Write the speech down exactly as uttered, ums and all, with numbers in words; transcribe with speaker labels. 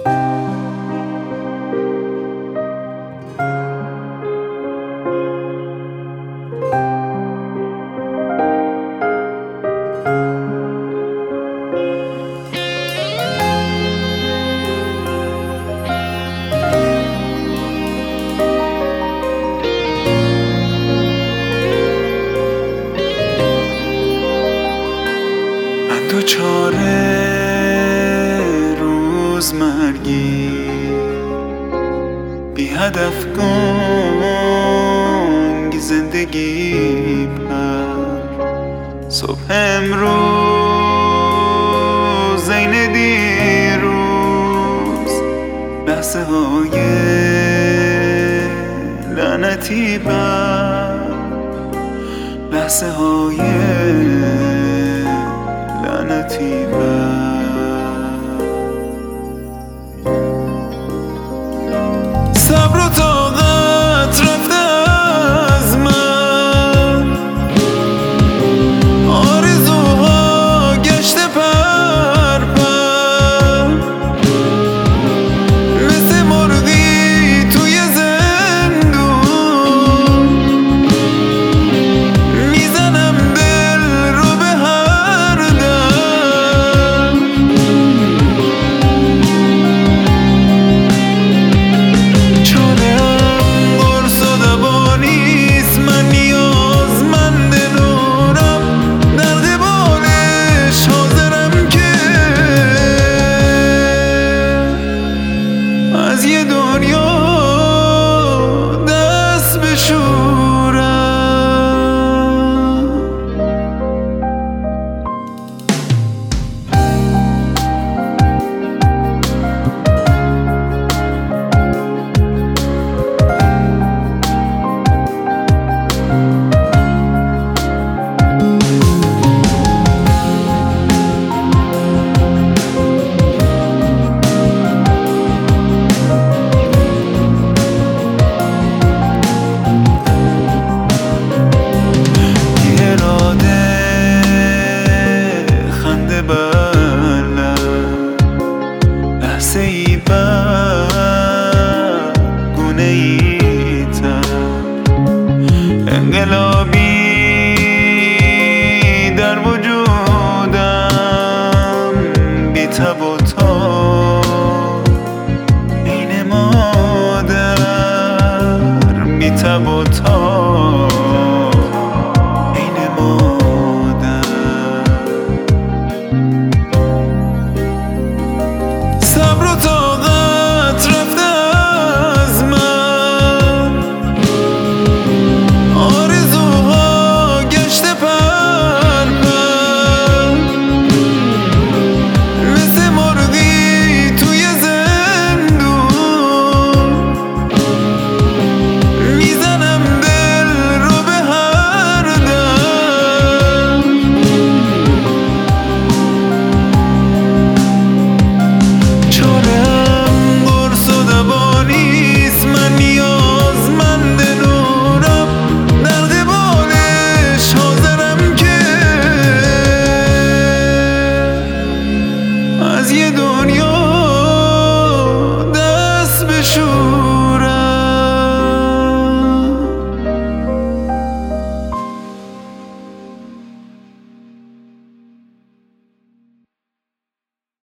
Speaker 1: دوچار روزمرگی بی هدف گنگ زندگی پر صبح امروز عین دیروز لحظه های لعنتی بر لحظه های لعنتی بر صبر و طاقت رفته از من، آرزوها گشته پر پر، مثل مرغی توی زندون میزنم دل رو به هر دم. چاره‌ام قرص و دوا نیست، من نیازمند نورم، در قبالش حاضرم که از یه دنیا دست بشورم. لحظه‌ای بر گونه‌ای تر، انقلابی در وجودم، بی تب و تاب عین مادر، بی تب و تاب عین مادر. صبر و طاقت رفته از من، آرزوها گشته پر پر، مثل مرغی توی زندون میزنم دل رو به هر دم. چاره‌ام قرص و دوا نیست، من نیازمند نورم، در قبالش حاضرم که از یه دنیا